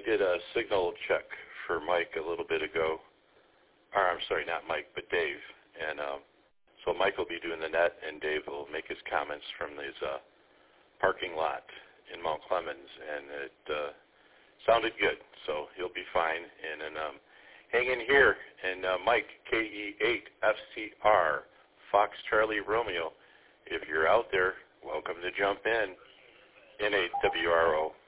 did a signal check for Mike a little bit ago. Or I'm sorry, not Mike, but Dave. And so Mike will be doing the net, and Dave will make his comments from his parking lot in Mount Clemens. And it sounded good, so he'll be fine. And then hang in here. And Mike, KE8FCR, Fox Charlie Romeo, if you're out there, welcome to jump in NAWRO.